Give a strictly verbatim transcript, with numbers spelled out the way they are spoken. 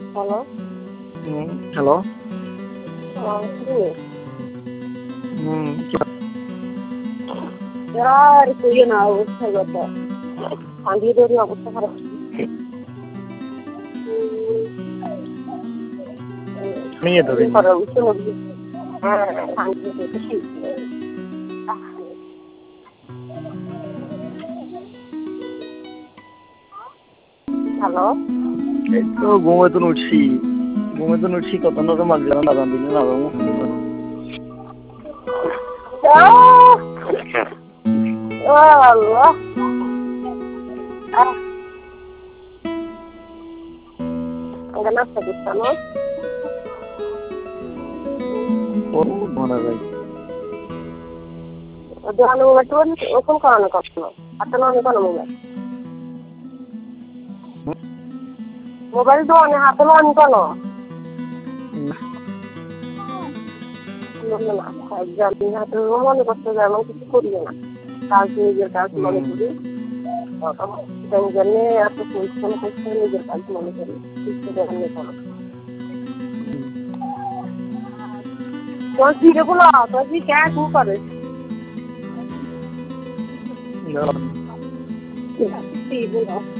Hello. হুম, hello. ও কে? হুম, আর কইও না, অবস্থা যত সাংগীদেরই অবস্থা খারাপ। নিয়ে ধরে করা উচিত হবে। হ্যাঁ, সাংগীদ বেশি। হ্যালো। এই তো ঘুমে তো উঠছি ঘুমে তো উঠছি কত নরম মাগলাম না রান্দিনি না রামু ও আল্লাহ। আগে নাস্তা দিচ্ছা না? ও মনে যায় দোকানে মোবাইল ওপেন করানো কখনো হাতে নয় কোনো মোবাইল মোবাইল দোকানে হাতে নয় কোনো হাতে মনে করতে যায় এমন কিছু করি না কাজ নিজের কাজ মনে করি জন্য এত পরিশ্রম করতে নিজের কাজ মনে করি তোর ফিরে বলো তোর কি ক্যা তু করে না বলো